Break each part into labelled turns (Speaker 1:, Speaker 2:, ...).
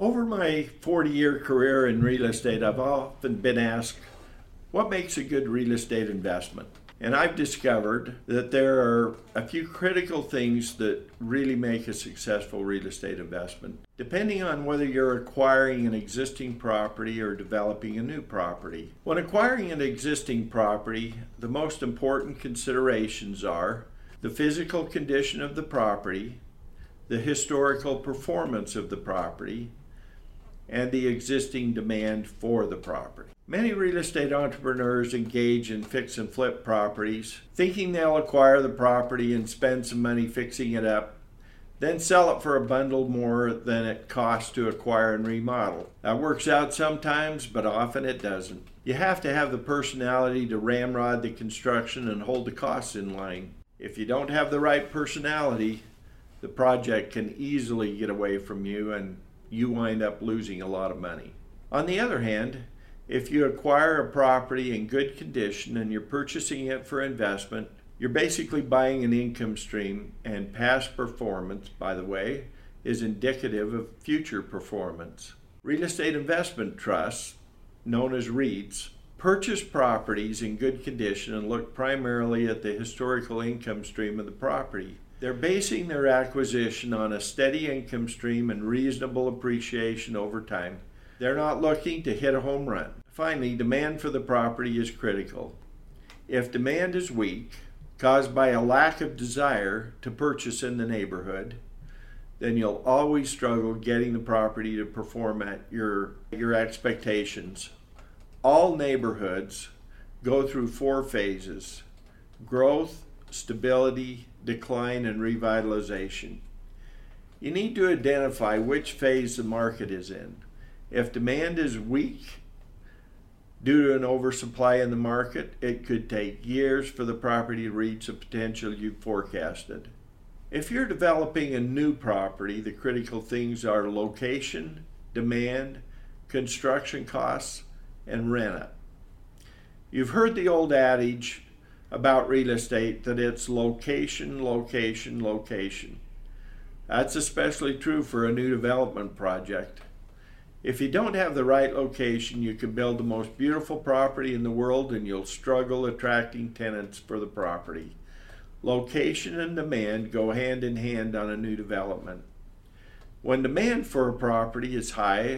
Speaker 1: Over my 40-year career in real estate, I've often been asked, what makes a good real estate investment? And I've discovered that there are a few critical things that really make a successful real estate investment, depending on whether you're acquiring an existing property or developing a new property. When acquiring an existing property, the most important considerations are the physical condition of the property, the historical performance of the property, and the existing demand for the property. Many real estate entrepreneurs engage in fix and flip properties, thinking they'll acquire the property and spend some money fixing it up, then sell it for a bundle more than it costs to acquire and remodel. That works out sometimes, but often it doesn't. You have to have the personality to ramrod the construction and hold the costs in line. If you don't have the right personality, the project can easily get away from you and you wind up losing a lot of money. On the other hand, if you acquire a property in good condition and you're purchasing it for investment, you're basically buying an income stream, and past performance, by the way, is indicative of future performance. Real estate investment trusts, known as REITs, purchase properties in good condition and look primarily at the historical income stream of the property. They're basing their acquisition on a steady income stream and reasonable appreciation over time. They're not looking to hit a home run. Finally, demand for the property is critical. If demand is weak, caused by a lack of desire to purchase in the neighborhood, then you'll always struggle getting the property to perform at your expectations. All neighborhoods go through 4 phases: growth, stability, decline, and revitalization. You need to identify which phase the market is in. If demand is weak due to an oversupply in the market, it could take years for the property to reach the potential you've forecasted. If you're developing a new property, the critical things are location, demand, construction costs, and rent-up. You've heard the old adage about real estate that it's location, location, location. That's especially true for a new development project. If you don't have the right location, you can build the most beautiful property in the world and you'll struggle attracting tenants for the property. Location and demand go hand in hand on a new development. When demand for a property is high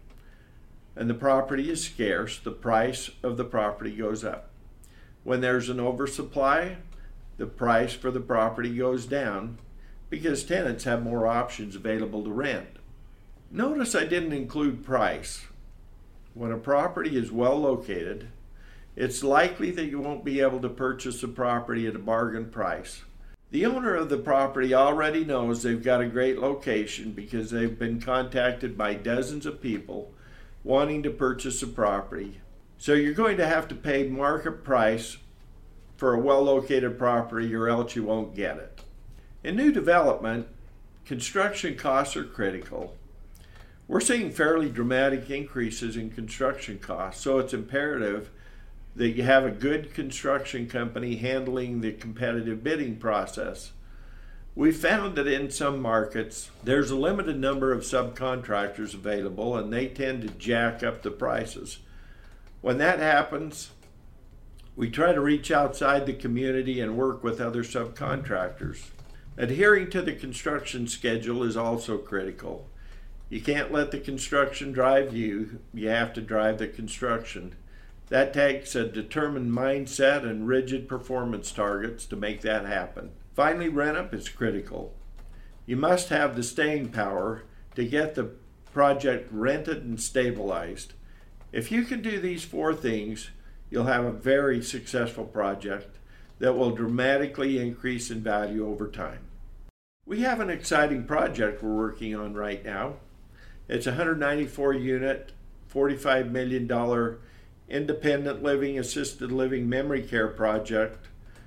Speaker 1: and the property is scarce, the price of the property goes up. When there's an oversupply, the price for the property goes down because tenants have more options available to rent. Notice I didn't include price. When a property is well located, it's likely that you won't be able to purchase the property at a bargain price. The owner of the property already knows they've got a great location because they've been contacted by dozens of people wanting to purchase the property. So you're going to have to pay market price for a well-located property or else you won't get it. In new development, construction costs are critical. We're seeing fairly dramatic increases in construction costs, so it's imperative that you have a good construction company handling the competitive bidding process. We found that in some markets, there's a limited number of subcontractors available and they tend to jack up the prices. When that happens, we try to reach outside the community and work with other subcontractors. Adhering to the construction schedule is also critical. You can't let the construction drive you, you have to drive the construction. That takes a determined mindset and rigid performance targets to make that happen. Finally, rent-up is critical. You must have the staying power to get the project rented and stabilized. If you can do these 4 things, you'll have a very successful project that will dramatically increase in value over time. We have an exciting project we're working on right now. It's a 194 unit, $45 million independent living, assisted living memory care project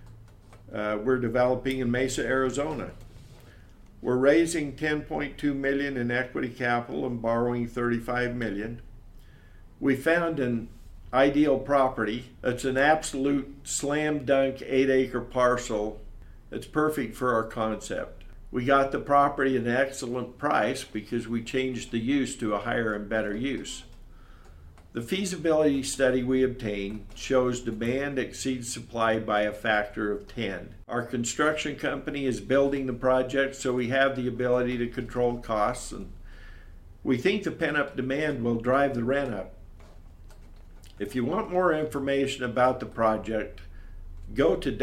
Speaker 1: we're developing in Mesa, Arizona. We're raising $10.2 million in equity capital and borrowing $35 million. We found an ideal property. It's an absolute slam dunk 8-acre parcel. It's perfect for our concept. We got the property at an excellent price because we changed the use to a higher and better use. The feasibility study we obtained shows demand exceeds supply by a factor of 10. Our construction company is building the project, so we have the ability to control costs, and we think the pent-up demand will drive the rent up. If you want more information about the project, go to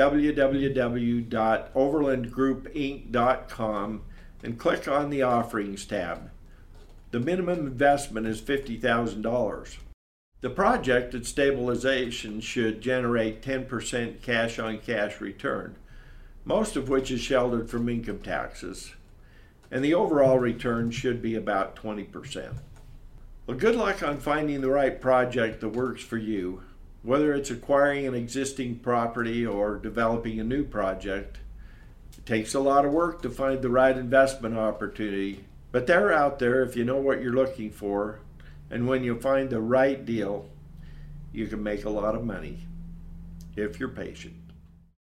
Speaker 1: www.overlandgroupinc.com and click on the Offerings tab. The minimum investment is $50,000. The project at stabilization should generate 10% cash-on-cash return, most of which is sheltered from income taxes, and the overall return should be about 20%. Well, good luck on finding the right project that works for you. Whether it's acquiring an existing property or developing a new project, it takes a lot of work to find the right investment opportunity, but they're out there if you know what you're looking for, and when you find the right deal, you can make a lot of money if you're patient.